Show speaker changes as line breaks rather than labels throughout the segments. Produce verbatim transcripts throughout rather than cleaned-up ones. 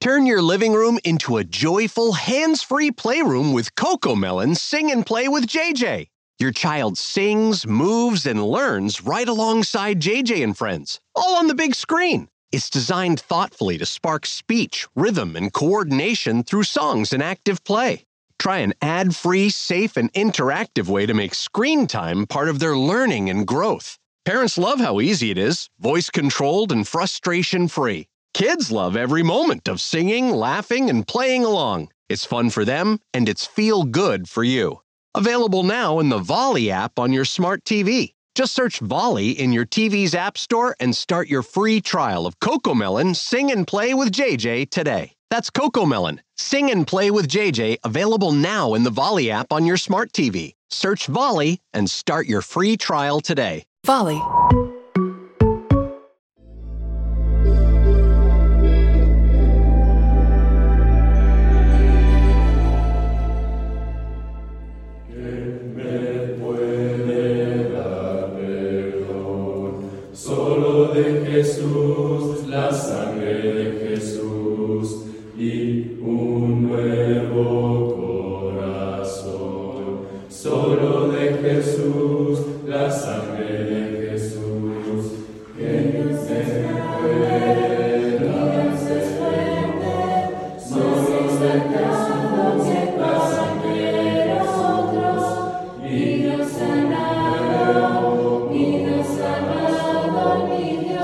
Turn your living room into a joyful, hands-free playroom with CoComelon Sing and Play with J J. Your child sings, moves, and learns right alongside J J and friends, all on the big screen. It's designed thoughtfully to spark speech, rhythm, and coordination through songs and active play. Try an ad-free, safe, and interactive way to make screen time part of their learning and growth. Parents love how easy it is, voice-controlled and frustration-free. Kids love every moment of singing, laughing, and playing along. It's fun for them, and it's feel-good for you. Available now in the Volley app on your smart T V. Just search Volley in your T V's app store and start your free trial of CoComelon Sing and Play with J J today. That's CoComelon Sing and Play with J J, available now in the Volley app on your smart T V. Search Volley and start your free trial today.
Volley.
Jesús, la sangre de Jesús y un nuevo corazón. Solo de Jesús, la sangre de Jesús, que se pueda desprender. Solo de Jesús, la sangre de nosotros y nos sanado, y nos sanado, mi Dios.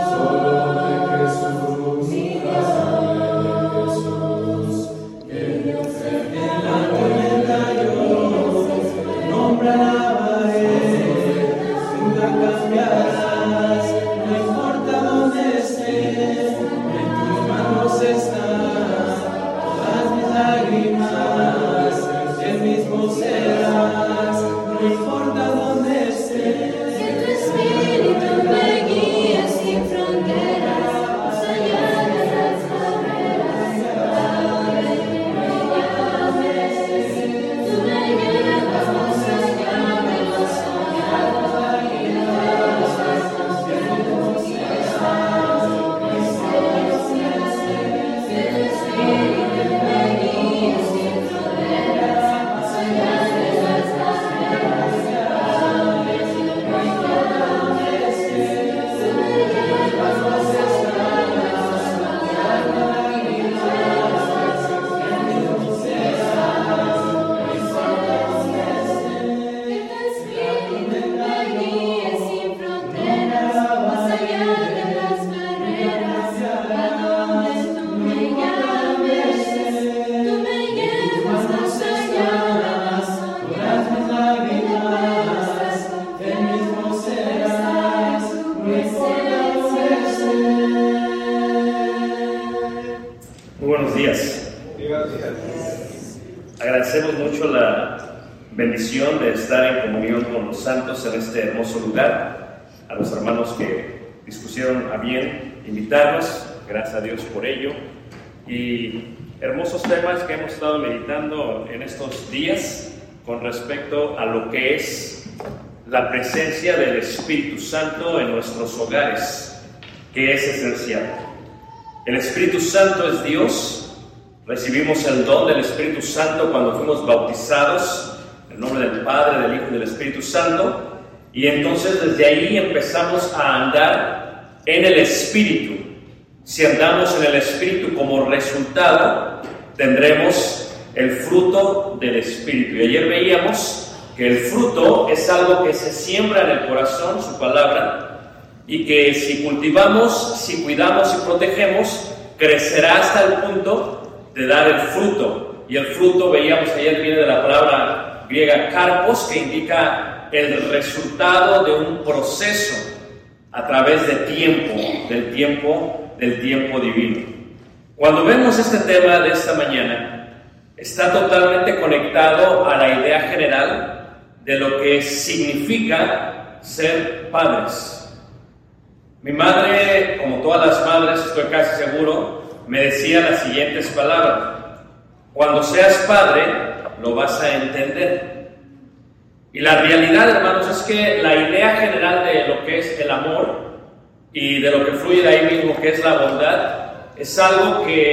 Agradecemos mucho la bendición de estar en comunión con los santos en este hermoso lugar. A los hermanos que dispusieron a bien invitarnos, gracias a Dios por ello. Y hermosos temas que hemos estado meditando en estos días con respecto a lo que es la presencia del Espíritu Santo en nuestros hogares, que es esencial. El Espíritu Santo es Dios. Recibimos el don del Espíritu Santo cuando fuimos bautizados, en el nombre del Padre, del Hijo y del Espíritu Santo, y entonces desde ahí empezamos a andar en el Espíritu. Si andamos en el Espíritu, como resultado tendremos el fruto del Espíritu. Y ayer veíamos que el fruto es algo que se siembra en el corazón, su palabra, y que si cultivamos, si cuidamos y protegemos, crecerá hasta el punto de dar el fruto. Y el fruto, veíamos ayer, viene de la palabra griega karpos, que indica el resultado de un proceso a través de tiempo, del tiempo, del tiempo divino. Cuando vemos este tema de esta mañana, está totalmente conectado a la idea general de lo que significa ser padres. Mi madre, como todas las madres, estoy casi seguro, me decía las siguientes palabras: cuando seas padre, lo vas a entender. Y la realidad, hermanos, es que la idea general de lo que es el amor y de lo que fluye de ahí mismo, que es la bondad, es algo que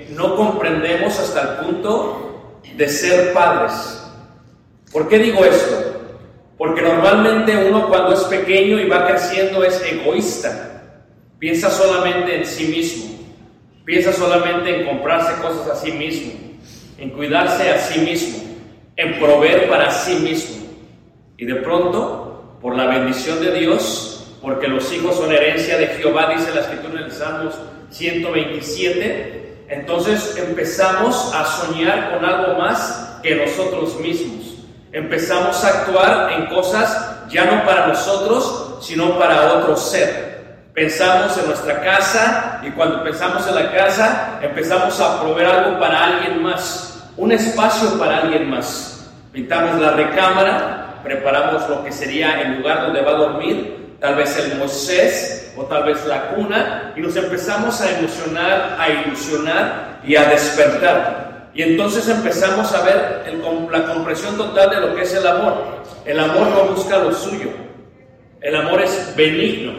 no comprendemos hasta el punto de ser padres. ¿Por qué digo esto? Porque normalmente uno cuando es pequeño y va creciendo es egoísta, piensa solamente en sí mismo, piensa solamente en comprarse cosas a sí mismo, en cuidarse a sí mismo, en proveer para sí mismo. Y de pronto, por la bendición de Dios, porque los hijos son herencia de Jehová, dice la Escritura en el Salmos ciento veintisiete, entonces empezamos a soñar con algo más que nosotros mismos. Empezamos a actuar en cosas ya no para nosotros, sino para otro ser. Pensamos en nuestra casa y cuando pensamos en la casa, empezamos a proveer algo para alguien más, un espacio para alguien más. Pintamos la recámara, preparamos lo que sería el lugar donde va a dormir, tal vez el Moisés o tal vez la cuna, y nos empezamos a emocionar, a ilusionar y a despertar. Y entonces empezamos a ver el, la comprensión total de lo que es el amor. El amor no busca lo suyo. El amor es benigno.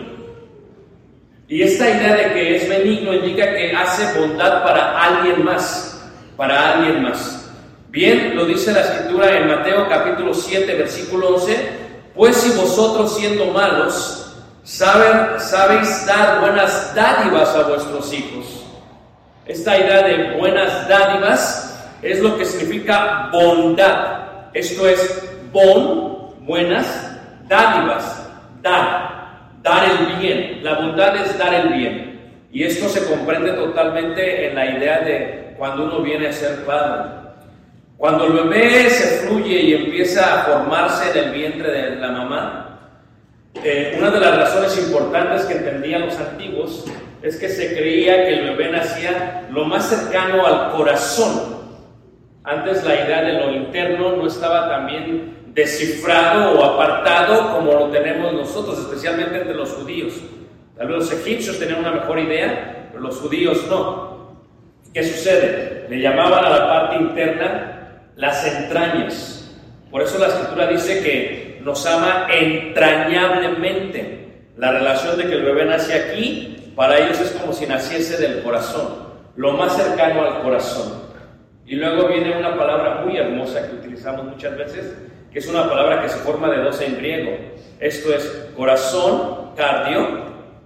Y esta idea de que es benigno indica que hace bondad para alguien más. Para alguien más. Bien, lo dice la Escritura en Mateo capítulo siete, versículo once. Pues si vosotros siendo malos, saben, sabéis dar buenas dádivas a vuestros hijos. Esta idea de buenas dádivas es lo que significa bondad. Esto es bon, buenas, dádivas, dar, dar el bien. La bondad es dar el bien. Y esto se comprende totalmente en la idea de cuando uno viene a ser padre. Cuando el bebé se fluye y empieza a formarse en el vientre de la mamá, eh, una de las razones importantes que entendían los antiguos es que se creía que el bebé nacía lo más cercano al corazón. Antes la idea de lo interno no estaba tan bien descifrado o apartado como lo tenemos nosotros, especialmente entre los judíos. Tal vez los egipcios tenían una mejor idea, pero los judíos no. ¿Qué sucede? Le llamaban a la parte interna las entrañas. Por eso la Escritura dice que nos ama entrañablemente. La relación de que el bebé nace aquí, para ellos es como si naciese del corazón, lo más cercano al corazón. Y luego viene una palabra muy hermosa que utilizamos muchas veces, que es una palabra que se forma de dos en griego. Esto es corazón, cardio,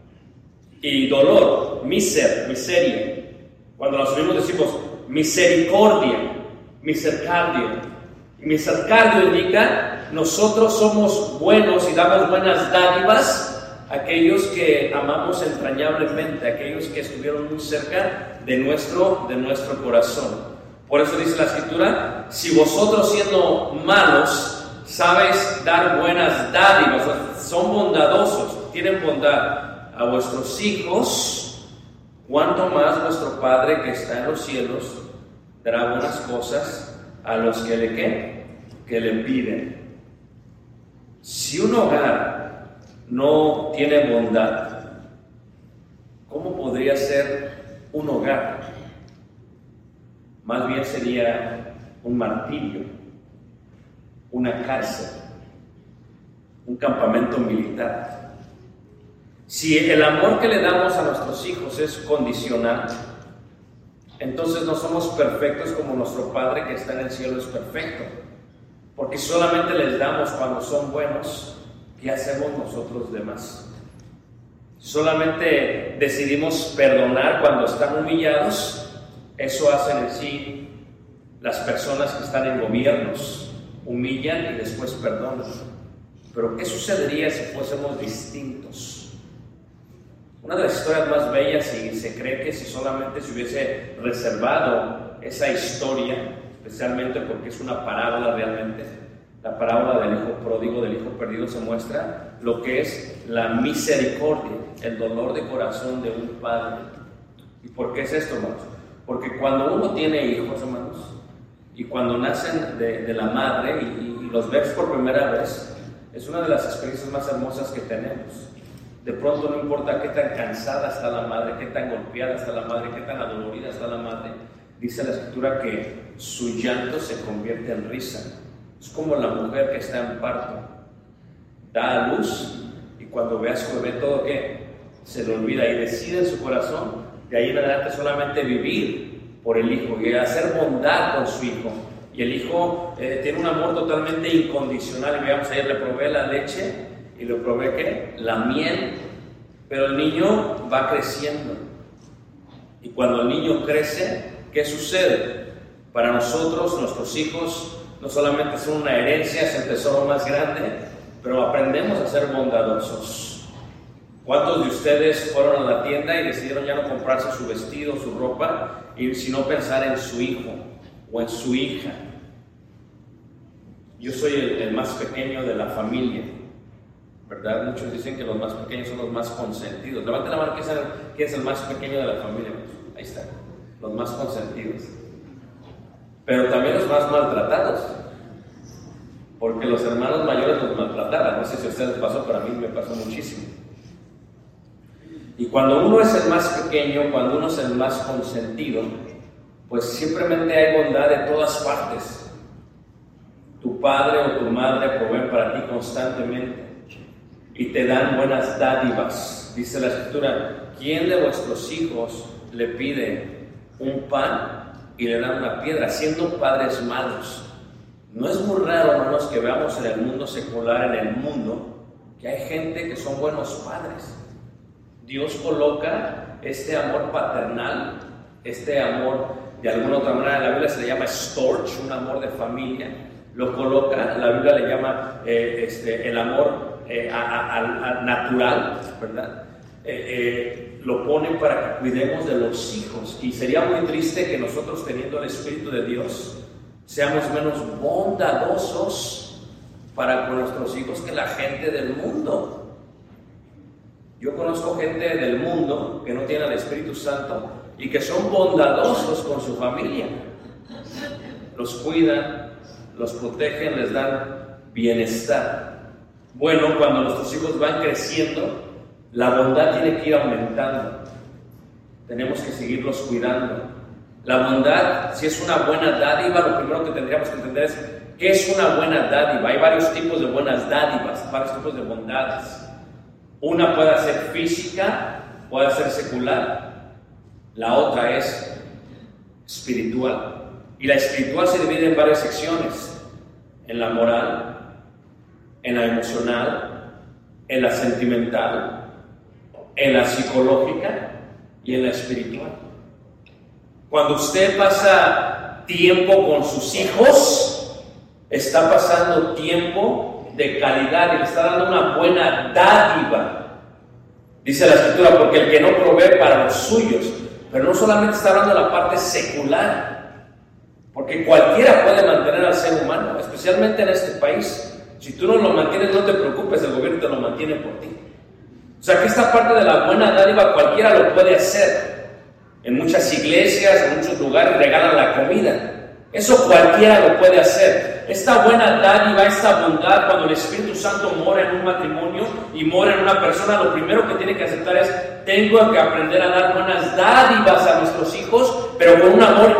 y dolor, miser, miseria. Cuando nos unimos decimos misericordia, misercardio. Misercardio indica nosotros somos buenos y damos buenas dádivas a aquellos que amamos entrañablemente, aquellos que estuvieron muy cerca de nuestro, de nuestro corazón. Por eso dice la Escritura, si vosotros siendo malos sabéis dar buenas dádivas, son bondadosos, tienen bondad a vuestros hijos, cuánto más vuestro Padre que está en los cielos dará buenas cosas a los que le, ¿qué? que le piden. Si un hogar no tiene bondad, ¿cómo podría ser un hogar? Más bien sería un martirio, una cárcel, un campamento militar. Si el amor que le damos a nuestros hijos es condicional, entonces no somos perfectos como nuestro Padre que está en el cielo es perfecto. Porque solamente les damos cuando son buenos. ¿Qué hacemos nosotros demás? Solamente decidimos perdonar cuando están humillados. Eso hacen en sí las personas que están en gobiernos, humillan y después perdonan. Pero ¿qué sucedería si fuésemos distintos? Una de las historias más bellas, y se cree que si solamente se hubiese reservado esa historia, especialmente porque es una parábola realmente, la parábola del hijo pródigo, del hijo perdido, se muestra lo que es la misericordia, el dolor de corazón de un padre. ¿Y por qué es esto, hermanos? Porque cuando uno tiene hijos, hermanos, y cuando nacen de, de la madre y, y los ves por primera vez, es una de las experiencias más hermosas que tenemos. De pronto no importa qué tan cansada está la madre, qué tan golpeada está la madre, qué tan adolorida está la madre, dice la Escritura que su llanto se convierte en risa. Es como la mujer que está en parto, da a luz y cuando ve a su bebé todo que se le olvida y decide en su corazón de ahí en adelante solamente vivir
por el hijo y hacer bondad con su hijo. Y el hijo eh, tiene un amor totalmente incondicional. Y veamos, ayer le probé la leche y le probé ¿qué? La miel. Pero el niño va creciendo. Y cuando el niño crece, ¿qué sucede? Para nosotros, nuestros hijos, no solamente son una herencia, es el tesoro más grande, pero aprendemos a ser bondadosos. ¿Cuántos de ustedes fueron a la tienda y decidieron ya no comprarse su vestido, su ropa, y sino pensar en su hijo o en su hija? Yo soy el, el más pequeño de la familia, ¿verdad? Muchos dicen que los más pequeños son los más consentidos. Levanten la mano, ¿quién es el, quién es el más pequeño de la familia? Ahí está, los más consentidos. Pero también los más maltratados, porque los hermanos mayores los maltrataban. No sé si a ustedes les pasó, pero a mí me pasó muchísimo. Y cuando uno es el más pequeño, cuando uno es el más consentido, pues simplemente hay bondad de todas partes. Tu padre o tu madre proveen para ti constantemente y te dan buenas dádivas. Dice la Escritura, ¿quién de vuestros hijos le pide un pan y le dan una piedra, siendo padres malos? No es muy raro, hermanos, que veamos en el mundo secular, en el mundo, que hay gente que son buenos padres. Dios coloca este amor paternal, este amor, de alguna otra manera, la Biblia se le llama storge, un amor de familia, lo coloca, la Biblia le llama eh, este, el amor eh, a, a, a natural, ¿verdad? Eh, eh, lo pone para que cuidemos de los hijos, y sería muy triste que nosotros, teniendo el Espíritu de Dios, seamos menos bondadosos para con nuestros hijos que la gente del mundo. Yo conozco gente del mundo que no tiene el Espíritu Santo y que son bondadosos con su familia. Los cuidan, los protegen, les dan bienestar. Bueno, cuando nuestros hijos van creciendo, la bondad tiene que ir aumentando. Tenemos que seguirlos cuidando. La bondad, si es una buena dádiva, lo primero que tendríamos que entender es ¿qué es una buena dádiva? Hay varios tipos de buenas dádivas, varios tipos de bondades. Una puede ser física, puede ser secular. La otra es espiritual. Y la espiritual se divide en varias secciones. En la moral, en la emocional, en la sentimental, en la psicológica y en la espiritual. Cuando usted pasa tiempo con sus hijos, está pasando tiempo de calidad y le está dando una buena dádiva. Dice la Escritura, porque el que no provee para los suyos, pero no solamente está hablando de la parte secular, porque cualquiera puede mantener al ser humano, especialmente en este país. Si tú no lo mantienes, no te preocupes, el gobierno te lo mantiene por ti. O sea que esta parte de la buena dádiva cualquiera lo puede hacer. En muchas iglesias, en muchos lugares regalan la comida. Eso cualquiera lo puede hacer. Esta buena dádiva, esta bondad, cuando el Espíritu Santo mora en un matrimonio y mora en una persona, lo primero que tiene que aceptar es: tengo que aprender a dar buenas dádivas a nuestros hijos, pero con un amor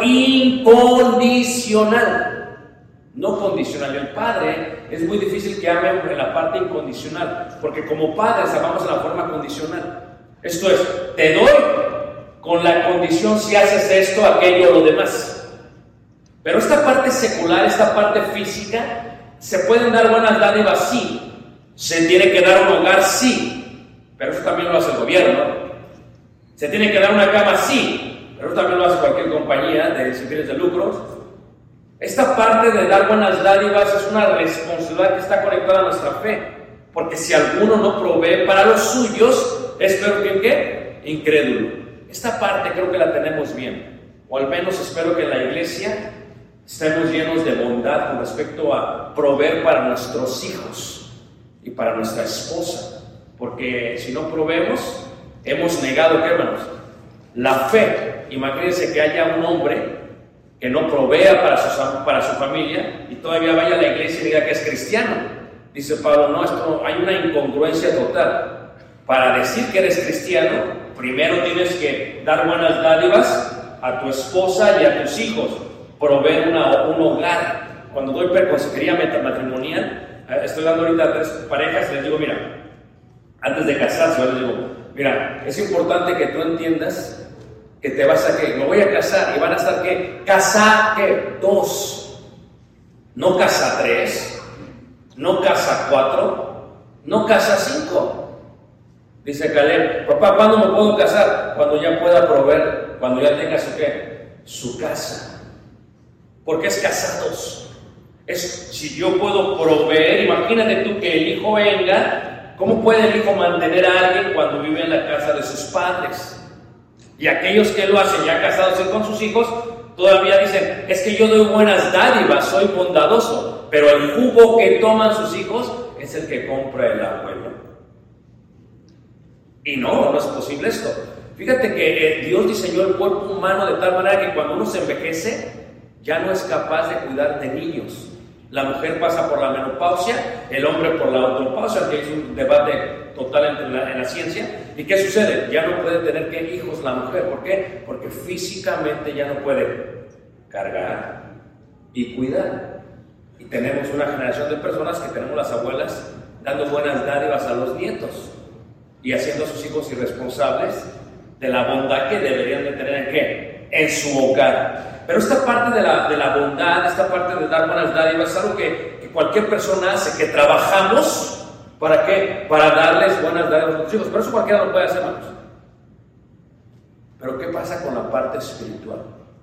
incondicional, no condicional. El padre es muy difícil que ame en la parte incondicional, porque como padres amamos en la forma condicional. Esto es, te doy con la condición si haces esto, aquello o lo demás. Pero esta parte secular, esta parte física, se pueden dar buenas dádivas, sí. Se tiene que dar un hogar, sí. Pero eso también lo hace el gobierno. Se tiene que dar una cama, sí. Pero eso también lo hace cualquier compañía de sin fines de lucro. Esta parte de dar buenas dádivas es una responsabilidad que está conectada a nuestra fe. Porque si alguno no provee para los suyos, es peor que ¿qué? Incrédulo. Esta parte creo que la tenemos bien. O al menos espero que en la iglesia estemos llenos de bondad con respecto a proveer para nuestros hijos y para nuestra esposa, porque si no proveemos, hemos negado, ¿qué, hermanos? La fe. Imagínense que haya un hombre que no provea para su, para su familia y todavía vaya a la iglesia y diga que es cristiano. Dice Pablo, no, esto, hay una incongruencia total. Para decir que eres cristiano, primero tienes que dar buenas dádivas a tu esposa y a tus hijos, proveer una, un hogar. Cuando doy consejería matrimonial, estoy dando ahorita a tres parejas y les digo, mira, antes de casarse, yo les digo, mira, es importante que tú entiendas que te vas a que me voy a casar y van a estar que casa que dos, no casa tres, no casa cuatro, no casa cinco. Dice Caleb, papá, ¿cuándo me puedo casar? Cuando ya pueda proveer, cuando ya tenga su qué, su casa. Porque es casados. Es si yo puedo proveer, imagínate tú que el hijo venga, ¿cómo puede el hijo mantener a alguien cuando vive en la casa de sus padres? Y aquellos que lo hacen ya casados con sus hijos, todavía dicen, es que yo doy buenas dádivas, soy bondadoso, pero el jugo que toman sus hijos es el que compra el abuelo. Y no, no es posible esto. Fíjate que eh, Dios diseñó el cuerpo humano de tal manera que cuando uno se envejece, ya no es capaz de cuidar de niños. La mujer pasa por la menopausia, el hombre por la andropausia, que es un debate total entre la, en la ciencia. ¿Y qué sucede? Ya no puede tener que hijos la mujer. ¿Por qué? Porque físicamente ya no puede cargar y cuidar. Y tenemos una generación de personas que tenemos las abuelas dando buenas dádivas a los nietos y haciendo a sus hijos irresponsables de la bondad que deberían de tener en qué, en su hogar. Pero esta parte de la, de la bondad, esta parte de dar buenas dádivas es algo que, que cualquier persona hace, que trabajamos, ¿para qué? Para darles buenas dádivas a los hijos. Pero eso cualquiera lo puede hacer, hermanos. Pero ¿qué pasa con la parte espiritual?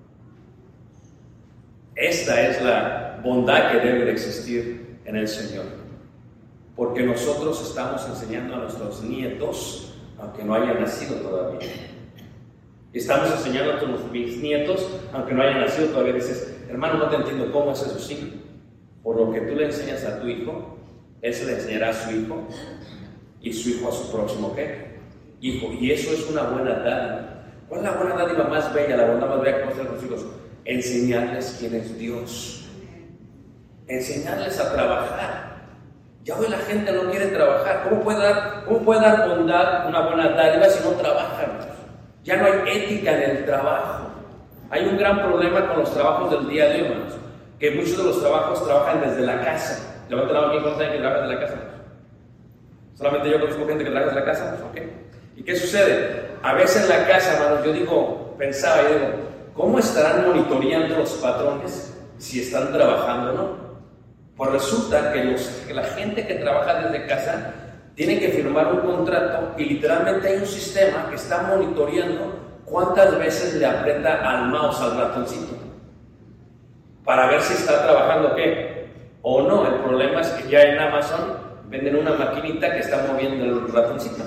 Esta es la bondad que debe de existir en el Señor. Porque nosotros estamos enseñando a nuestros nietos, aunque no hayan nacido todavía. Estamos enseñando a nuestros bisnietos, aunque no hayan nacido todavía. Dices, hermano, no te entiendo cómo es eso. Sí, por lo que tú le enseñas a tu hijo, él se le enseñará a su hijo, y su hijo a su próximo, ¿qué? Hijo. Y eso es una buena dádiva. ¿Cuál es la buena dádiva más bella, la bondad más bella que podemos hacer a los hijos? Enseñarles quién es Dios. Enseñarles a trabajar. Ya hoy la gente no quiere trabajar. ¿Cómo puede dar, cómo puede dar bondad, una buena dádiva, si no trabajan? Ya no hay ética en el trabajo. Hay un gran problema con los trabajos del día a día, hermanos, que muchos de los trabajos trabajan desde la casa. Levanten la mano, ¿quién conoce que trabaja desde la casa? Solamente yo conozco gente que trabaja desde la casa. ¿Okay? ¿Y qué sucede? A veces en la casa, hermanos, yo digo, pensaba y digo, ¿cómo estarán monitoreando los patrones si están trabajando o no? Pues resulta que, los, que la gente que trabaja desde casa tiene que firmar un contrato y literalmente hay un sistema que está monitoreando cuántas veces le aprieta al mouse, al ratoncito, para ver si está trabajando qué o no. El problema es que ya en Amazon venden una maquinita que está moviendo el ratoncito.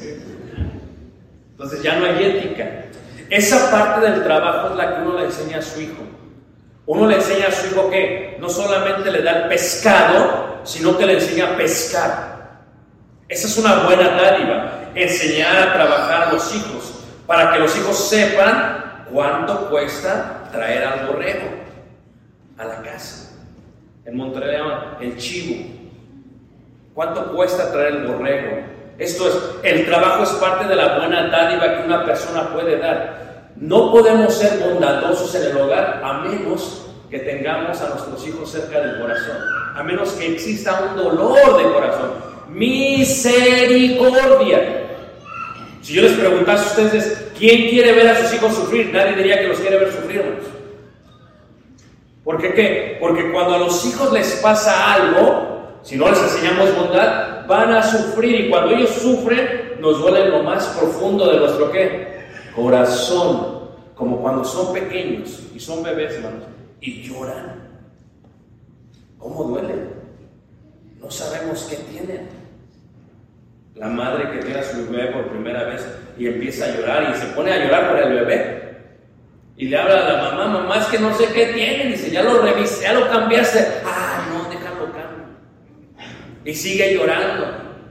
Entonces ya no hay ética. Esa parte del trabajo es la que uno le enseña a su hijo. Uno le enseña a su hijo que no solamente le da el pescado, sino que le enseña a pescar. Esa es una buena dádiva, enseñar a trabajar a los hijos, para que los hijos sepan cuánto cuesta traer al borrego a la casa. En Monterrey le llaman el chivo. ¿Cuánto cuesta traer el borrego? Esto es, el trabajo es parte de la buena dádiva que una persona puede dar. No podemos ser bondadosos en el hogar a menos que tengamos a nuestros hijos cerca del corazón, a menos que exista un dolor de corazón. Misericordia. Si yo les preguntase a ustedes, ¿quién quiere ver a sus hijos sufrir? Nadie diría que los quiere ver sufrir, hermanos. ¿Por qué qué? Porque cuando a los hijos les pasa algo, si no les enseñamos bondad, van a sufrir, y cuando ellos sufren, nos duele en lo más profundo de nuestro ¿qué? Corazón, como cuando son pequeños y son bebés, hermanos, y lloran. ¿Cómo duelen? No sabemos qué tienen. La madre que tiene a su bebé por primera vez y empieza a llorar y se pone a llorar por el bebé y le habla a la mamá, mamá, es que no sé qué tiene. Dice, ya lo revisé, ya lo cambiaste. Ah, no, déjalo cambio. Y sigue llorando.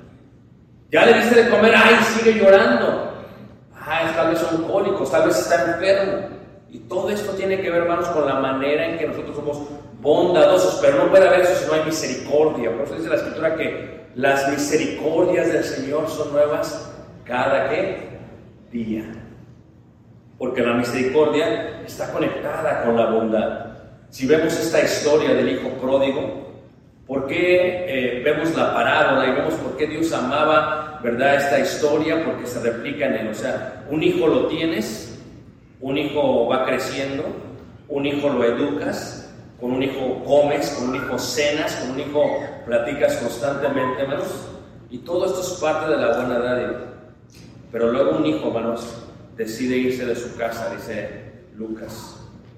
Ya le diste de comer, ay, sigue llorando. Ah, tal vez son cólicos, tal vez está enfermo. Y todo esto tiene que ver, hermanos, con la manera en que nosotros somos bondadosos, pero no puede haber eso si no hay misericordia. Por eso dice la Escritura que las misericordias del Señor son nuevas cada ¿qué? Día. Porque la misericordia está conectada con la bondad. Si vemos esta historia del hijo pródigo, ¿por qué eh, vemos la parábola y vemos por qué Dios amaba, verdad, esta historia? Porque se replica en él. O sea, un hijo lo tienes, Un hijo va creciendo, un hijo lo educas, con un hijo comes, con un hijo cenas, con un hijo platicas constantemente, hermanos. Y todo esto es parte de la buena dádiva. Pero luego un hijo, hermanos, decide irse de su casa, dice Lucas.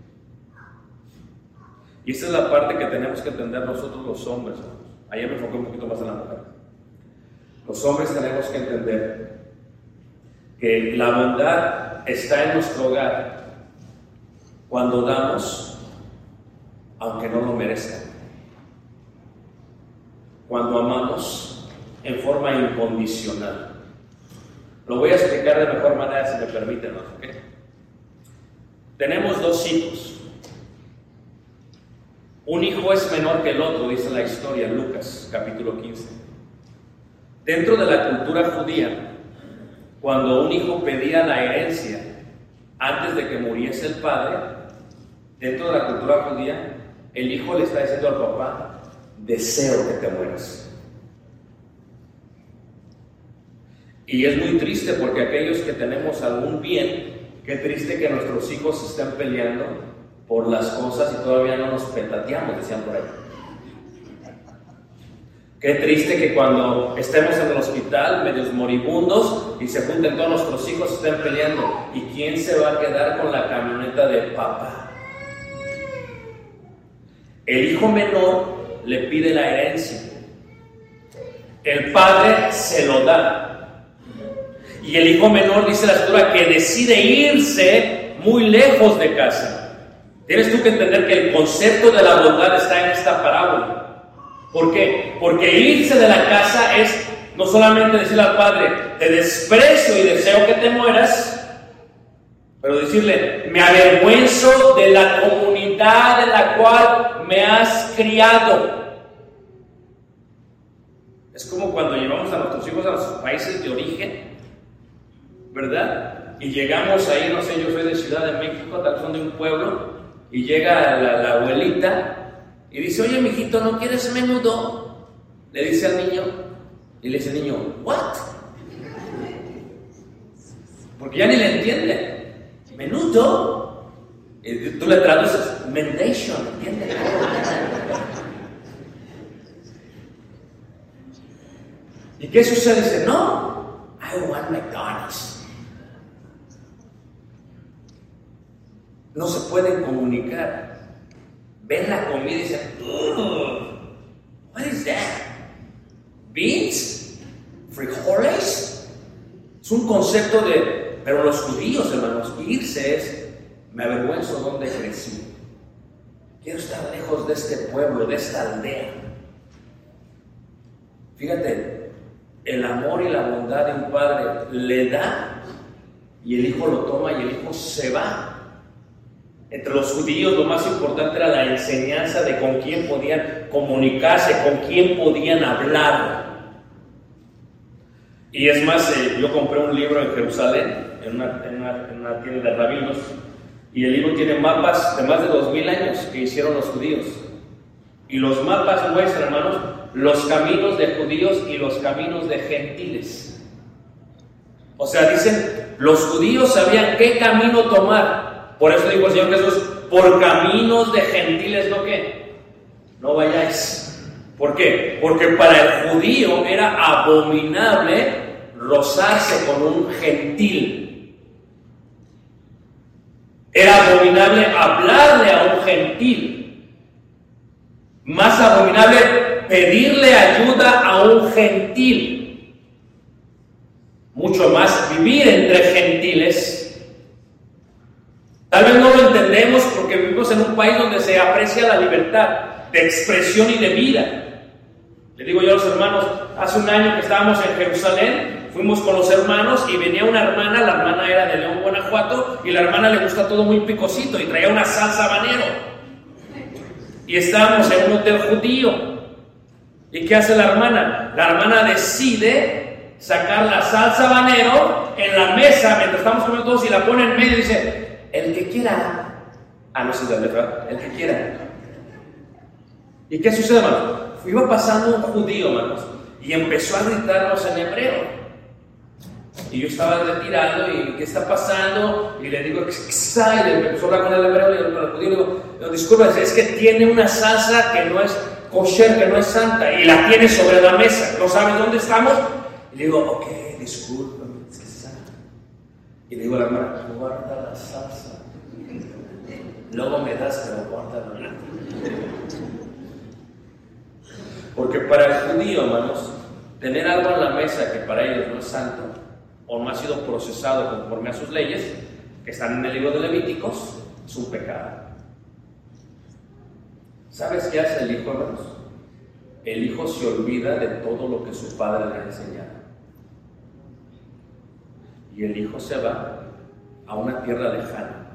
Y esta es la parte que tenemos que entender nosotros los hombres, hermanos. Ayer me enfoqué un poquito más en la mujer. Los hombres tenemos que entender que la bondad está en nuestro hogar cuando damos, aunque no lo merezcan. Cuando amamos en forma incondicional. Lo voy a explicar de mejor manera, si me permiten, ¿no? ¿Okay? Tenemos dos hijos. Un hijo es menor que el otro, dice la historia en Lucas, capítulo quince. Dentro de la cultura judía, cuando un hijo pedía la herencia antes de que muriese el padre, dentro de la cultura judía, el hijo le está diciendo al papá: deseo que te mueras. Y es muy triste porque aquellos que tenemos algún bien, qué triste que nuestros hijos estén peleando por las cosas y todavía no nos petateamos, decían por ahí. Qué triste que cuando estemos en el hospital, medios moribundos, y se junten todos nuestros hijos, estén peleando. ¿Y quién se va a quedar con la camioneta de papá? El hijo menor le pide la herencia. El padre se lo da. Y el hijo menor, dice la escritura, que decide irse muy lejos de casa. Tienes tú que entender que el concepto de la bondad está en esta parábola. ¿Por qué? Porque irse de la casa es no solamente decirle al padre: te desprecio y deseo que te mueras, pero decirle: me avergüenzo de la comunidad en la cual me has criado. Es como cuando llevamos a nuestros hijos a nuestros países de origen, ¿verdad? Y llegamos ahí, no sé, yo soy de Ciudad de México, tal vez son de un pueblo, y llega la, la abuelita y dice: oye, mijito, ¿no quieres menudo? Le dice al niño, y le dice al niño: ¿what? Porque ya ni le entiende. ¿Menudo? Y tú le traduces: mendation, ¿entiendes? ¿Y qué sucede? Dice: no, I want McDonald's. No se pueden comunicar. Ven la comida y dicen: what is that? Beans? Frijoles? Es un concepto de... Pero los judíos, hermanos, irse es: me avergüenzo donde crecí. Quiero estar lejos de este pueblo, de esta aldea. Fíjate, el amor y la bondad de un padre le da y el hijo lo toma y el hijo se va. Entre los judíos lo más importante era la enseñanza de con quién podían comunicarse, con quién podían hablar. Y es más, eh, yo compré un libro en Jerusalén, en una, en, una, en una tienda de rabinos, y el libro tiene mapas de más de dos mil años que hicieron los judíos. Y los mapas muestran, hermanos, los caminos de judíos y los caminos de gentiles. O sea, dicen, los judíos sabían qué camino tomar. Por eso dijo el Señor Jesús: por caminos de gentiles no qué, no vayáis. ¿Por qué? Porque para el judío era abominable rozarse con un gentil. Era abominable hablarle a un gentil. Más abominable pedirle ayuda a un gentil. Mucho más vivir entre gentiles. Tal vez no lo entendemos porque vivimos en un país donde se aprecia la libertad de expresión y de vida. Le digo yo a los hermanos, hace un año que estábamos en Jerusalén, fuimos con los hermanos y venía una hermana, la hermana era de León, Guanajuato, y la hermana le gusta todo muy picosito y traía una salsa habanero. Y estábamos en un hotel judío. ¿Y qué hace la hermana? La hermana decide sacar la salsa habanero en la mesa mientras estamos comiendo todos y la pone en medio y dice: el que quiera. Ah, no sé de letra, el que quiera. ¿Y qué sucede, hermanos? Iba pasando un judío, hermanos, y empezó a gritarnos en hebreo. Y yo estaba retirado y ¿qué está pasando? Y le digo, y le empezó a hablar con el hebreo y con el judío. Le digo, no, disculpa, es que tiene una salsa que no es kosher, que no es santa, y la tiene sobre la mesa. ¿No sabes dónde estamos? Y le digo, ok, discúlpame, es que es santa. Y le digo a la hermana, guarda la salsa. Luego me das, pero guárdala. Porque para el judío, hermanos, tener algo en la mesa que para ellos no es santo, o no ha sido procesado conforme a sus leyes, que están en el libro de Levíticos, es un pecado. ¿Sabes qué hace el hijo, hermanos? El hijo se olvida de todo lo que su padre le ha enseñado. Y el hijo se va a una tierra lejana.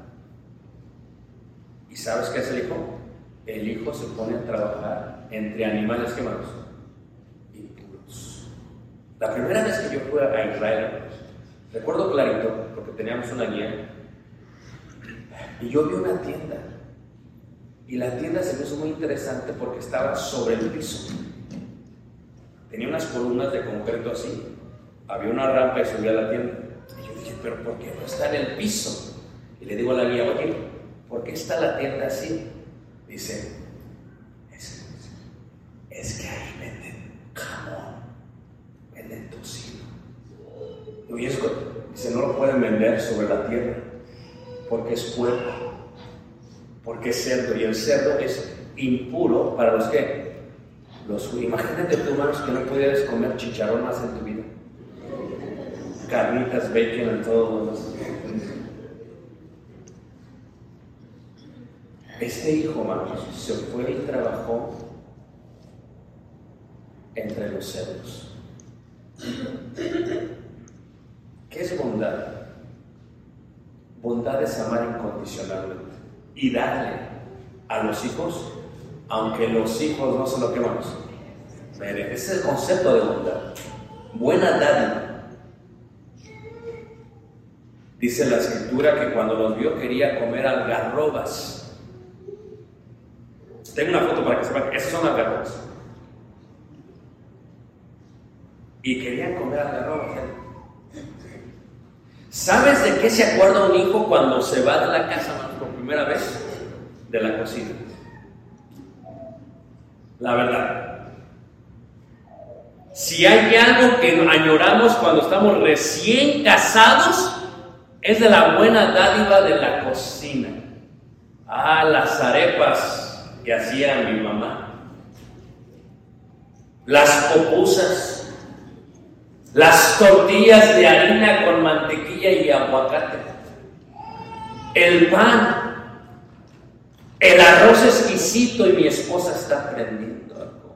¿Y sabes qué hace el hijo? El hijo se pone a trabajar entre animales, ¿qué, hermanos? Impuros. La primera vez que yo fui a Israel, recuerdo clarito, porque teníamos una guía, y yo vi una tienda, y la tienda se me hizo muy interesante porque estaba sobre el piso. Tenía unas columnas de concreto así, había una rampa y subía a la tienda. Y yo dije, ¿pero por qué no está en el piso? Y le digo a la guía, oye, ¿por qué está la tienda así? Dice, es, es que ahí venden jamón, venden tocino. Y es, dice, no lo pueden vender sobre la tierra, porque es puerco, porque es cerdo, y el cerdo es impuro para los que, los, imagínate tú, hermanos, que no pudieras comer chicharrón más en tu vida, carnitas, bacon en todos los... Este hijo, hermanos, se fue y trabajó entre los cerdos. ¿Qué es bondad? Bondad es amar incondicionalmente y darle a los hijos, aunque los hijos no se lo quemamos. Ese es el concepto de bondad. Buena dádiva. Dice la escritura que cuando los vio quería comer algarrobas. Tengo una foto para que sepan que esas son algarrobas. Y querían comer algarrobas. ¿Sabes de qué se acuerda un hijo cuando se va de la casa por primera vez? De la cocina. La verdad. Si hay algo que añoramos cuando estamos recién casados, es de la buena dádiva de la cocina. Ah, las arepas que hacía mi mamá, las pupusas, las tortillas de harina con mantequilla y aguacate, el pan, el arroz exquisito, y mi esposa está aprendiendo algo.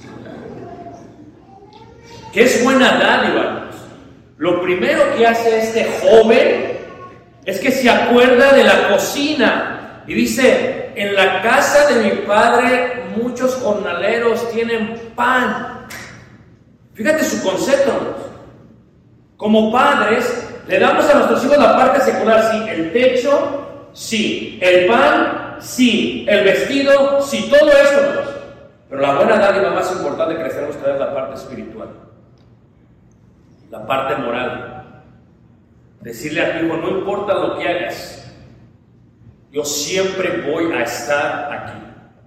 ¿Qué es buena dádiva? Lo primero que hace este joven es que se acuerda de la cocina y dice, en la casa de mi padre muchos jornaleros tienen pan. Fíjate su concepto, hermanos. Como padres, le damos a nuestros hijos la parte secular, sí, el techo, sí, el pan, sí, el vestido, sí, todo esto, hermanos. Pero la buena dádiva más importante que les tenemos que dar es la parte espiritual, la parte moral. Decirle a tu hijo, no importa lo que hagas, yo siempre voy a estar aquí.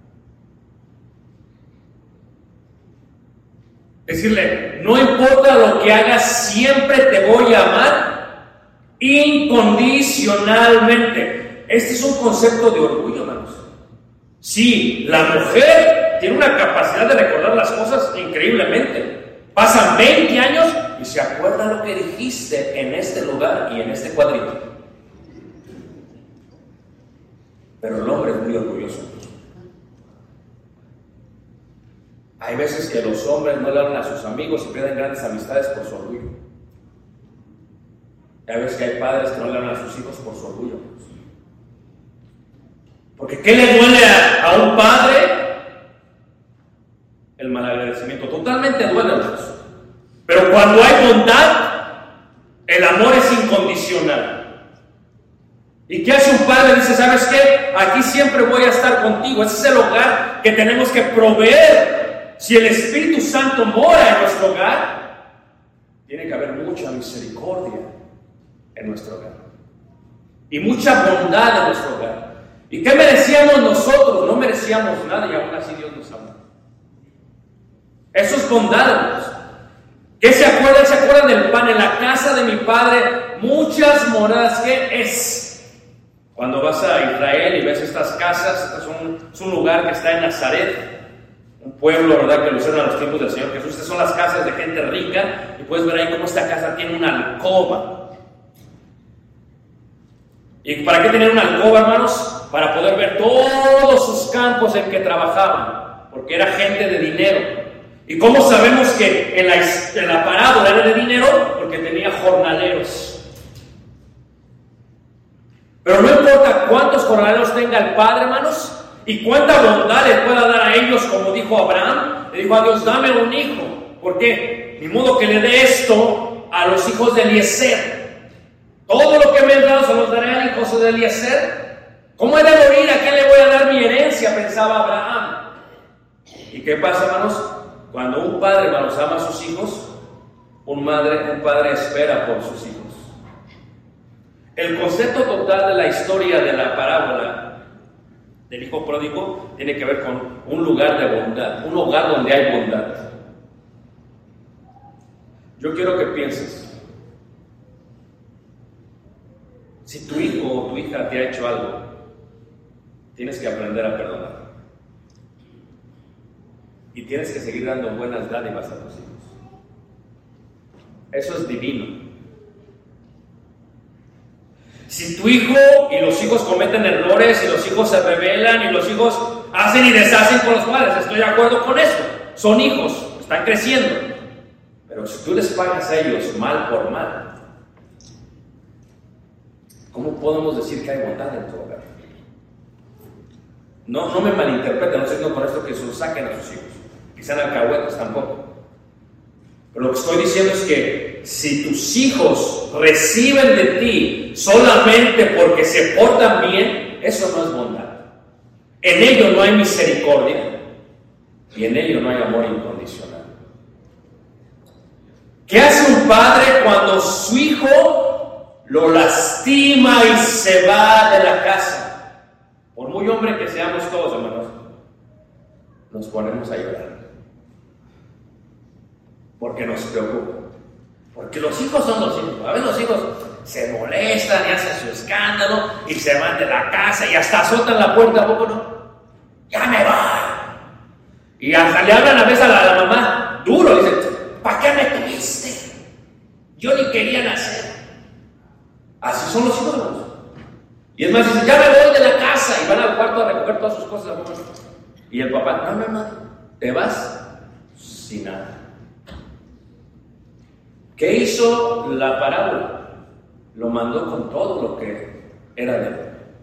Decirle, no importa lo que hagas, siempre te voy a amar incondicionalmente. Este es un concepto de orgullo, hermanos. Sí, la mujer tiene una capacidad de recordar las cosas increíblemente. Pasan veinte años y se acuerda lo que dijiste en este lugar y en este cuadrito. Pero el hombre es muy orgulloso. Hay veces que los hombres no le hablan a sus amigos y pierden grandes amistades por su orgullo. Hay veces que hay padres que no le hablan a sus hijos por su orgullo. Porque ¿qué le duele a, a un padre? El malagradecimiento. Totalmente duele a los. Pero cuando hay bondad, el amor es incondicional. ¿Y qué hace un padre? Dice, ¿sabes qué? Aquí siempre voy a estar contigo. Ese es el hogar que tenemos que proveer. Si el Espíritu Santo mora en nuestro hogar, tiene que haber mucha misericordia en nuestro hogar. Y mucha bondad en nuestro hogar. ¿Y qué merecíamos nosotros? No merecíamos nada y aún así Dios nos ama. Eso es bondad, hermanos. ¿Qué se acuerdan? ¿Se acuerdan del pan? En la casa de mi padre muchas moradas. ¿Qué es? Cuando vas a Israel y ves estas casas, este es un, es un lugar que está en Nazaret, un pueblo, ¿verdad?, que lo hicieron a los tiempos del Señor Jesús. Estas son las casas de gente rica y puedes ver ahí cómo esta casa tiene una alcoba. ¿Y para qué tener una alcoba, hermanos? Para poder ver todos sus campos en que trabajaban, porque era gente de dinero. ¿Y cómo sabemos que en la, en la parábola era de dinero? Porque tenía jornaleros. Pero no importa cuántos jornaleros tenga el Padre, hermanos, y cuánta bondad le pueda dar a ellos, como dijo Abraham, le dijo a Dios, dame un hijo. ¿Por qué? Ni modo que le dé esto a los hijos de Eliezer. Todo lo que me han dado se los daré a los hijos de Eliezer. ¿Cómo he de morir? ¿A quién le voy a dar mi herencia? Pensaba Abraham. ¿Y qué pasa, hermanos? Cuando un padre, hermanos, ama a sus hijos, un, madre, un padre espera por sus hijos. El concepto total de la historia de la parábola del hijo pródigo tiene que ver con un lugar de bondad, un hogar donde hay bondad. Yo quiero que pienses, si tu hijo o tu hija te ha hecho algo, tienes que aprender a perdonar. Y tienes que seguir dando buenas dádivas a tus hijos. Eso es divino. Si tu hijo y los hijos cometen errores y los hijos se rebelan y los hijos hacen y deshacen con los padres, estoy de acuerdo con eso. Son hijos, están creciendo. Pero si tú les pagas a ellos mal por mal, ¿cómo podemos decir que hay bondad en tu hogar? No, no me malinterpreten, no estoy diciendo con esto que se los saquen a sus hijos. Que sean alcahuetes tampoco. Pero lo que estoy diciendo es que si tus hijos reciben de ti solamente porque se portan bien, eso no es bondad. En ello no hay misericordia y en ello no hay amor incondicional. ¿Qué hace un padre cuando su hijo lo lastima y se va de la casa? Por muy hombre que seamos todos, hermanos, nos ponemos a llorar. Porque nos preocupa. Porque los hijos son los hijos. A veces los hijos se molestan y hacen su escándalo y se van de la casa y hasta azotan la puerta, ¿a poco no? ¡Ya me voy! Y hasta le hablan a veces a la, a la mamá duro, dicen, ¿para qué me tuviste? Yo ni quería nacer. Así son los hijos, hermanos. Y es más, dicen, ya me voy de la casa y van al cuarto a recoger todas sus cosas. Y el papá, no, no, no, te vas sin nada. ¿Qué hizo la parábola? Lo mandó con todo lo que era de él.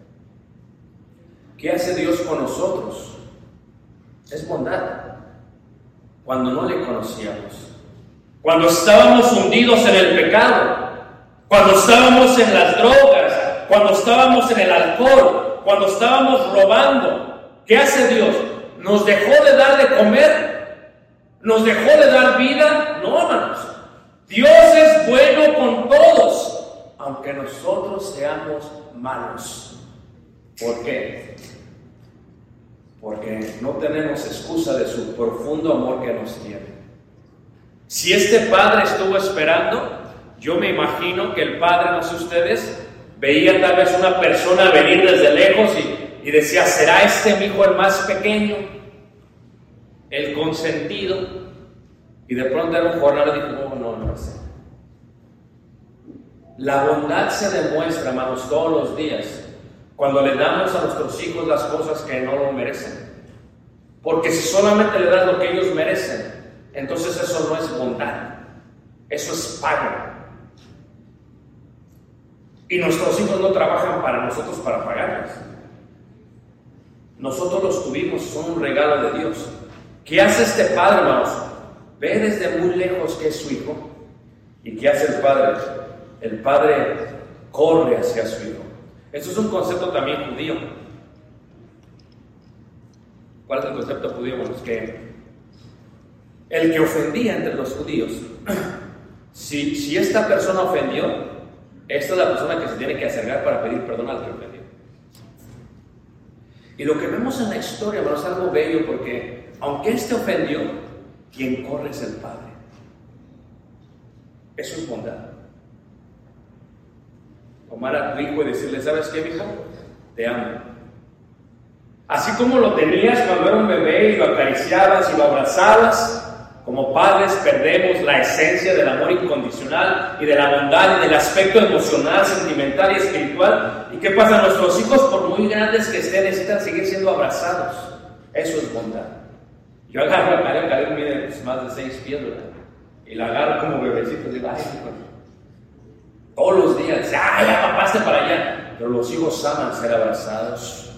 ¿Qué hace Dios con nosotros? Es bondad. Cuando no le conocíamos, cuando estábamos hundidos en el pecado, cuando estábamos en las drogas, cuando estábamos en el alcohol, cuando estábamos robando, ¿qué hace Dios? ¿Nos dejó de dar de comer? ¿Nos dejó de dar vida? No, hermanos. Dios es bueno con todos, aunque nosotros seamos malos. ¿Por qué? Porque no tenemos excusa de su profundo amor que nos tiene. Si este padre estuvo esperando, yo me imagino que el padre, no sé ustedes, veía tal vez una persona venir desde lejos y, y decía, ¿será este mi hijo el más pequeño? El consentido. Y de pronto era un jornal y dijo, no, no, no sé. La bondad se demuestra, hermanos, todos los días, cuando le damos a nuestros hijos las cosas que no lo merecen. Porque si solamente le das lo que ellos merecen, entonces eso no es bondad, eso es pago. Y nuestros hijos no trabajan para nosotros para pagarles. Nosotros los tuvimos, son un regalo de Dios. ¿Qué hace este padre, hermanos? Ve desde muy lejos que es su hijo. ¿Y qué hace el padre? El padre corre hacia su hijo. Esto es un concepto también judío. ¿Cuál es el concepto judío? Bueno, es que el que ofendía entre los judíos, Si, si esta persona ofendió, esta es la persona que se tiene que acercar para pedir perdón al que ofendió. Y lo que vemos en la historia, hermano, es algo bello, porque aunque este ofendió, quien corre es el Padre. Eso es bondad. Tomar a tu hijo y decirle, ¿sabes qué, mija? Te amo. Así como lo tenías cuando era un bebé y lo acariciabas y lo abrazabas, como padres perdemos la esencia del amor incondicional y de la bondad y del aspecto emocional, sentimental y espiritual. ¿Y qué pasa? Nuestros hijos, por muy grandes que estén, necesitan seguir siendo abrazados. Eso es bondad. Yo agarro a Karen, Karen mide pues, más de seis pies, ¿verdad? Y la agarro como bebecito y digo, ay, todos los días, dice, ay, ya papaste para allá. Pero los hijos aman ser abrazados.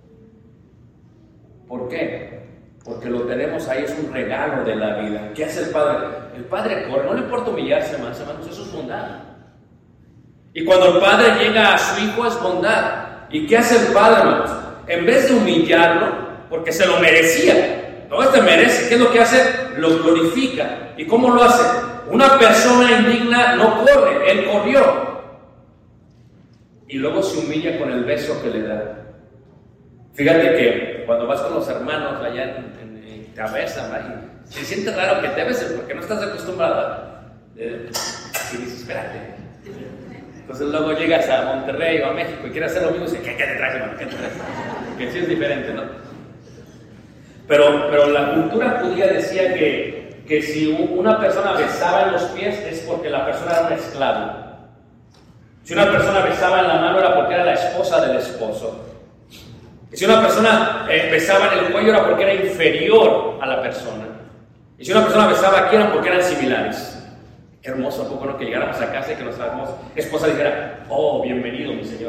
¿Por qué? Porque lo tenemos ahí, es un regalo de la vida. ¿Qué hace el Padre? El Padre corre, no le importa humillarse más, hermanos, eso es bondad. Y cuando el Padre llega a su Hijo es bondad. ¿Y qué hace el Padre, hermanos? En vez de humillarlo, porque se lo merecía, no, este merece, ¿qué es lo que hace? Lo glorifica. ¿Y cómo lo hace? Una persona indigna no corre, él corrió. Y luego se humilla con el beso que le da. Fíjate que cuando vas con los hermanos allá en, en, en te besan, ¿verdad? Y se siente raro que te besen porque no estás acostumbrado. Eh, y dices, espérate. Entonces luego llegas a Monterrey o a México y quieres hacer lo mismo y dices, ¿qué, qué te traes, hermano? ¿Qué te traes? Que sí es diferente, ¿no? Pero, pero la cultura judía decía que, que si una persona besaba en los pies es porque la persona era un esclavo. Si una persona besaba en la mano era porque era la esposa del esposo. Y si una persona eh, besaba en el cuello era porque era inferior a la persona. Y si una persona besaba aquí era porque eran similares. Qué hermoso, ¿a poco no? Que llegáramos a casa y que nuestra esposa dijera, oh, bienvenido, mi señor.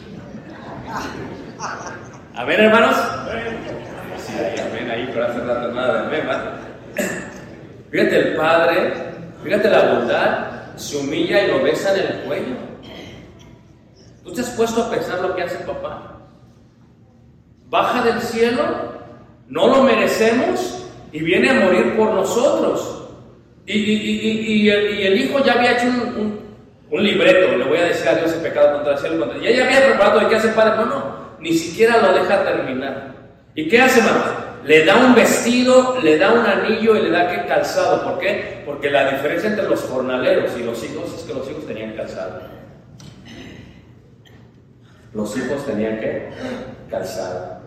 ¿Amén, hermanos? Sí, ahí, amén, ahí, pero hace rato nada de amén, ¿verdad? Fíjate el Padre, fíjate la bondad, se humilla y lo besa en el cuello. ¿Tú te has puesto a pensar lo que hace papá? Baja del cielo, no lo merecemos y viene a morir por nosotros. Y, y, y, y, el, y el hijo ya había hecho un, un, un libreto, le voy a decir a Dios el pecado contra el cielo, contra... y ella había preparado. ¿Y qué hace el Padre? No, no, ni siquiera lo deja terminar. ¿Y qué hace, hermano? Le da un vestido, le da un anillo y le da qué calzado. ¿Por qué? Porque la diferencia entre los jornaleros y los hijos es que los hijos tenían calzado. Los hijos tenían que calzado.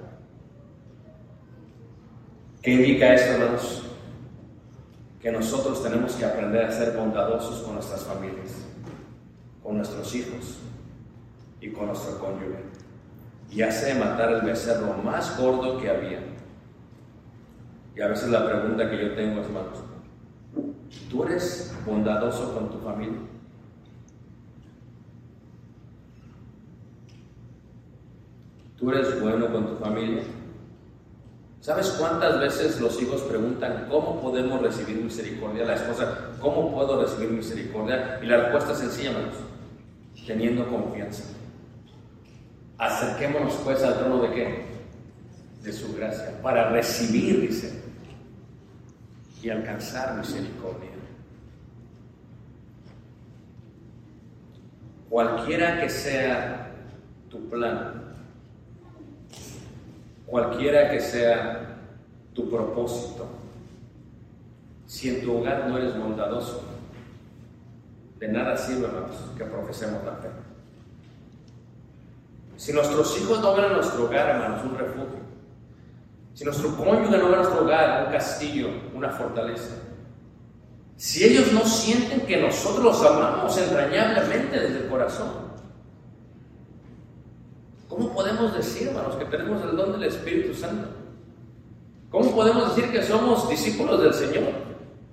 ¿Qué indica esto, hermanos? Que nosotros tenemos que aprender a ser bondadosos con nuestras familias, con nuestros hijos y con nuestro cónyuge. Y hace matar el becerro más gordo que había. Y a veces la pregunta que yo tengo es, hermanos, ¿tú eres bondadoso con tu familia? ¿Tú eres bueno con tu familia? ¿Sabes cuántas veces los hijos preguntan cómo podemos recibir misericordia? La esposa, ¿cómo puedo recibir misericordia? Y la respuesta es sencilla, hermanos, teniendo confianza. Acerquémonos pues al trono de ¿qué? De su gracia, para recibir, dice, y alcanzar misericordia. Cualquiera que sea tu plan, cualquiera que sea tu propósito, si en tu hogar no eres bondadoso, de nada sirve, hermanos, que profesemos la fe. Si nuestros hijos no ven a nuestro hogar, hermanos, un refugio, si nuestro cónyuge no ve a nuestro hogar un castillo, una fortaleza, si ellos no sienten que nosotros los amamos entrañablemente desde el corazón, ¿cómo podemos decir, hermanos, que tenemos el don del Espíritu Santo? ¿Cómo podemos decir que somos discípulos del Señor?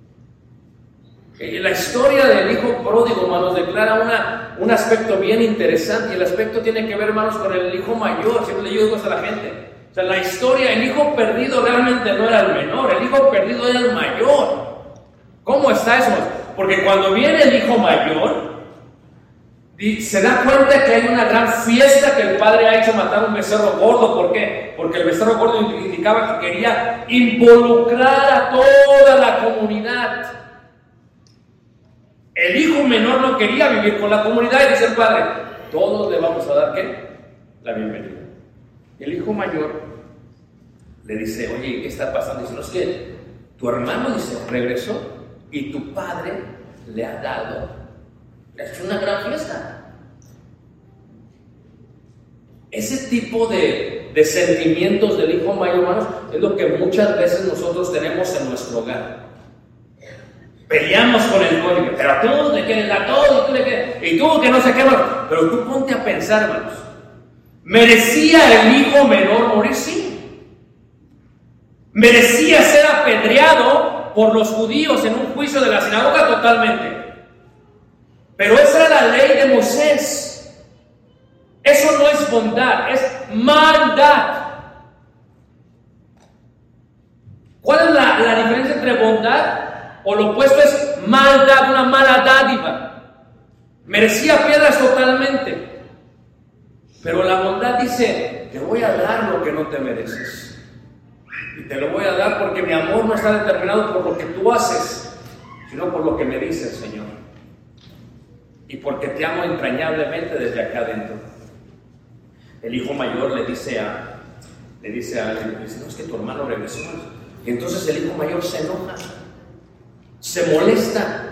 La historia del hijo pródigo, hermanos, declara una, un aspecto bien interesante, y el aspecto tiene que ver, hermanos, con el hijo mayor. Siempre le digo esto a la gente. O sea, la historia, el hijo perdido realmente no era el menor, el hijo perdido era el mayor. ¿Cómo está eso? Porque cuando viene el hijo mayor, se da cuenta que hay una gran fiesta que el padre ha hecho matar un becerro gordo. ¿Por qué? Porque el becerro gordo indicaba que quería involucrar a toda la comunidad. El hijo menor no quería vivir con la comunidad y dice el padre, todos le vamos a dar, ¿qué? La bienvenida. El hijo mayor le dice, oye, ¿qué está pasando? Dice, no, es que tu hermano, dice, regresó y tu padre le ha dado, le ha hecho una gran fiesta. Ese tipo de, de sentimientos del hijo mayor, hermanos, es lo que muchas veces nosotros tenemos en nuestro hogar. Peleamos con el cónyuge, pero tú te quieres dar todo, y tú, le quieres, y tú que no sé qué más. Pero tú ponte a pensar, hermanos, ¿merecía el hijo menor morir? Sí. ¿Merecía ser apedreado por los judíos en un juicio de la sinagoga? Totalmente. Pero esa era la ley de Moisés. Eso no es bondad, es maldad. ¿Cuál es la, la diferencia entre bondad? O lo opuesto es maldad, una mala dádiva. Merecía piedras totalmente. Pero la bondad dice, te voy a dar lo que no te mereces. Y te lo voy a dar porque mi amor no está determinado por lo que tú haces, sino por lo que me dice el Señor. Y porque te amo entrañablemente desde acá adentro. El hijo mayor le dice a, le dice a alguien, le dice, no, es que tu hermano regresó. Y entonces el hijo mayor se enoja, se molesta.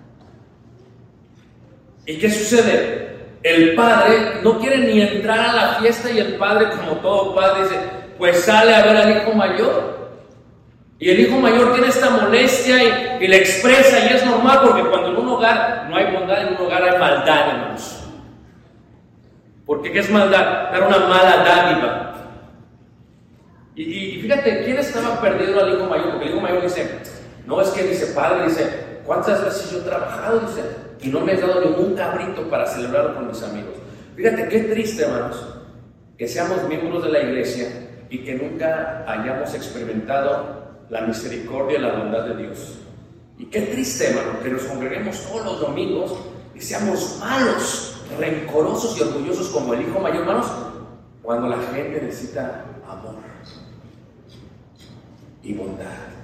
¿Y qué sucede? El padre no quiere ni entrar a la fiesta y el padre, como todo padre, dice, pues sale a ver al hijo mayor. Y el hijo mayor tiene esta molestia y, y le expresa, y es normal porque cuando en un hogar no hay bondad, en un hogar hay maldad, hermanos. Porque ¿qué es maldad? Dar una mala dádiva. Y, y, y fíjate, ¿quién estaba perdido al hijo mayor? Porque el hijo mayor dice, no, es que dice, padre, dice, ¿cuántas veces yo he trabajado? Dice, y no me has dado ningún cabrito para celebrarlo con mis amigos. Fíjate, qué triste, hermanos, que seamos miembros de la iglesia y que nunca hayamos experimentado la misericordia y la bondad de Dios. Y qué triste, hermano, que nos congreguemos todos los domingos y seamos malos, rencorosos y orgullosos como el hijo mayor, hermanos, cuando la gente necesita amor y bondad.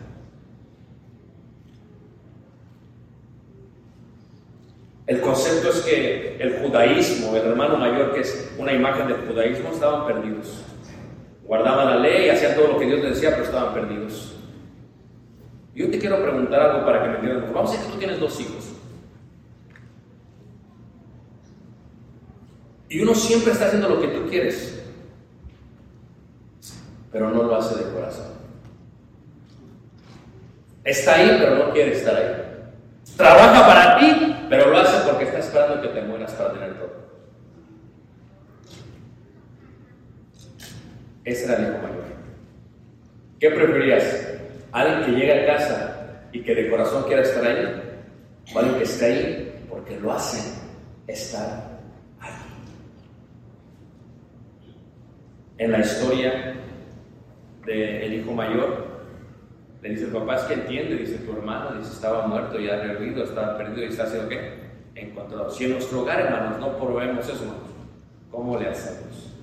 El concepto es que el judaísmo, el hermano mayor, que es una imagen del judaísmo, estaban perdidos. Guardaban la ley, hacían todo lo que Dios les decía, pero estaban perdidos. Yo te quiero preguntar algo para que me entiendas. Vamos a decir que tú tienes dos hijos. Y uno siempre está haciendo lo que tú quieres, pero no lo hace de corazón. Está ahí, pero no quiere estar ahí. Trabaja para ti, pero lo hace porque está esperando que te mueras para tener todo. Ese era el hijo mayor. ¿Qué preferías? ¿Alguien que llegue a casa y que de corazón quiera estar ahí? ¿O alguien que esté ahí porque lo hace estar ahí? En la historia del hijo mayor, le dice el papá, es que entiende, dice tu hermano, dice estaba muerto, ya revivido, estaba perdido y está haciendo ¿qué? Encontrado. Si en nuestro hogar, hermanos, no proveemos eso, hermanos, ¿cómo le hacemos?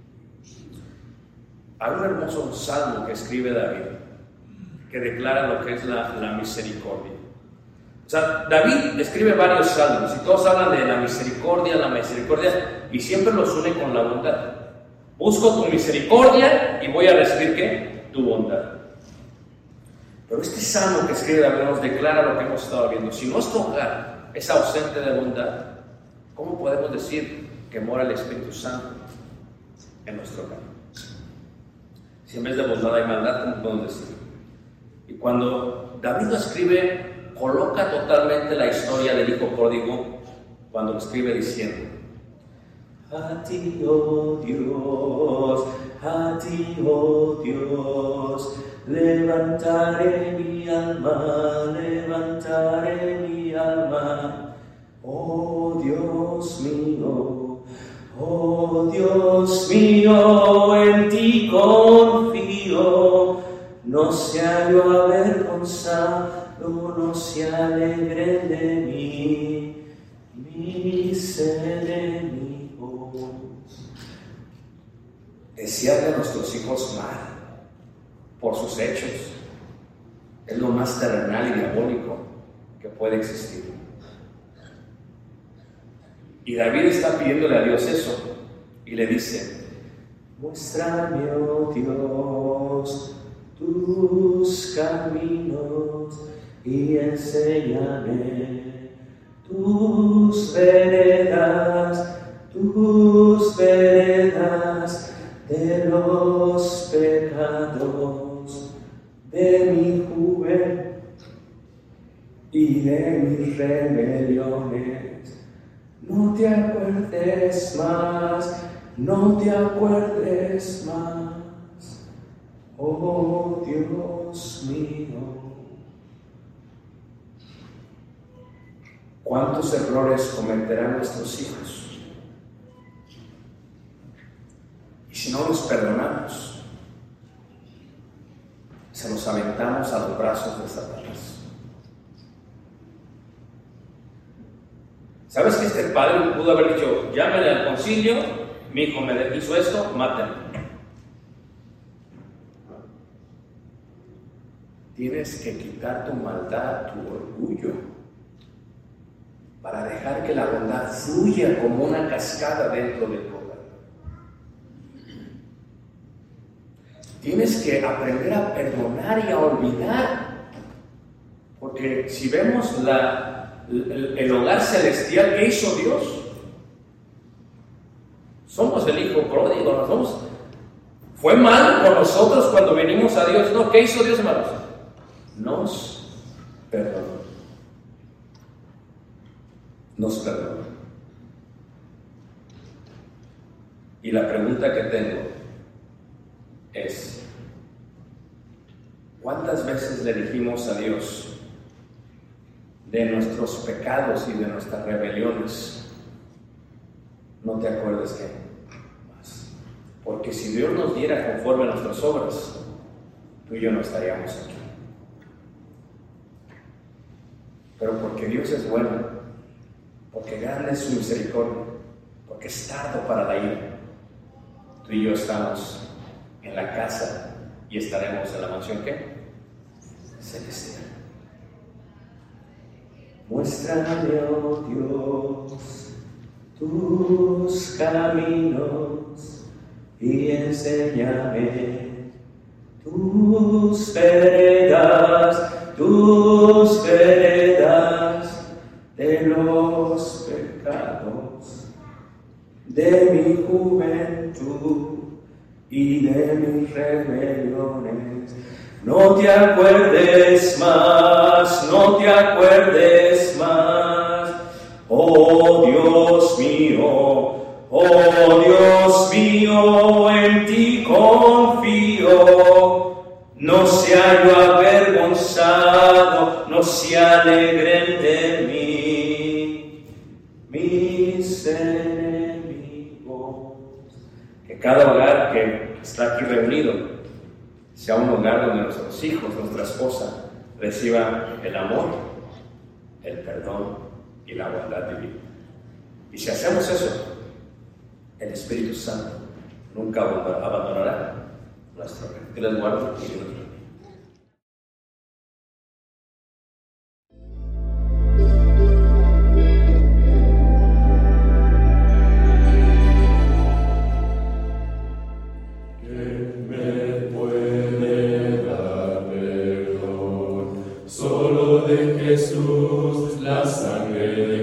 Hay un hermoso salmo que escribe David, que declara lo que es la, la misericordia. O sea, David escribe varios salmos y todos hablan de la misericordia, la misericordia, y siempre los une con la bondad. Busco tu misericordia y voy a recibir ¿qué? Tu bondad. Pero este salmo que escribe David nos declara lo que hemos estado viendo. Si nuestro hogar es ausente de bondad, ¿cómo podemos decir que mora el Espíritu Santo en nuestro hogar? Si en vez de bondad hay maldad, ¿cómo podemos decir? Y cuando David lo escribe, coloca totalmente la historia del hijo pródigo cuando lo escribe diciendo: a ti, oh Dios, a ti, oh Dios, levantaré mi alma, levantaré mi alma, oh Dios mío, oh Dios mío, en ti confío, no sea yo avergonzado, no se alegren de mí, mis enemigos. Desearle a nuestros hijos mal por sus hechos es lo más terrenal y diabólico que puede existir. Y David está pidiéndole a Dios eso. Y le dice, muéstrame, oh Dios, tus caminos y enséñame tus veredas, tus veredas de los pecados de mi juventud y de mis rebeliones. No te acuerdes más, no te acuerdes más, oh Dios mío. ¿Cuántos errores cometerán nuestros hijos? Y si no los perdonamos, se los aventamos a los brazos de Satanás. ¿Sabes que este padre pudo haber dicho, llámale al concilio, mi hijo me hizo esto, mátenlo? Tienes que quitar tu maldad, tu orgullo, para dejar que la bondad fluya como una cascada dentro de tu hogar. Tienes que aprender a perdonar y a olvidar, porque si vemos la, el, el hogar celestial, ¿qué hizo Dios? Somos el hijo pródigo, ¿no somos? ¿Fue malo con nosotros cuando venimos a Dios? No, ¿qué hizo Dios, hermanos? Nos perdonó. Nos perdonó. Y la pregunta que tengo es, ¿cuántas veces le dijimos a Dios de nuestros pecados y de nuestras rebeliones? No te acuerdes que más. Porque si Dios nos diera conforme a nuestras obras, tú y yo no estaríamos aquí. Pero porque Dios es bueno, porque grande es su misericordia, porque es tardo para la ira, tú y yo estamos en la casa y estaremos en la mansión ¿qué? Celestial. Muéstrame, oh Dios, tus caminos y enséñame tus veredas, tus veredas de los pecados de mi juventud y de mis rebeliones. No te acuerdes más, no te acuerdes más, oh Dios mío, oh Dios mío, en ti confío. No sea yo avergonzado, no se alegren de mí mis enemigos. Que cada hogar que está aquí reunido sea un hogar donde nuestros hijos, nuestra esposa, reciban el amor, el perdón y la bondad divina. Y si hacemos eso, el Espíritu Santo nunca abandonará nuestro hogar. Que les guarde y Dios los
Jesús, la sangre de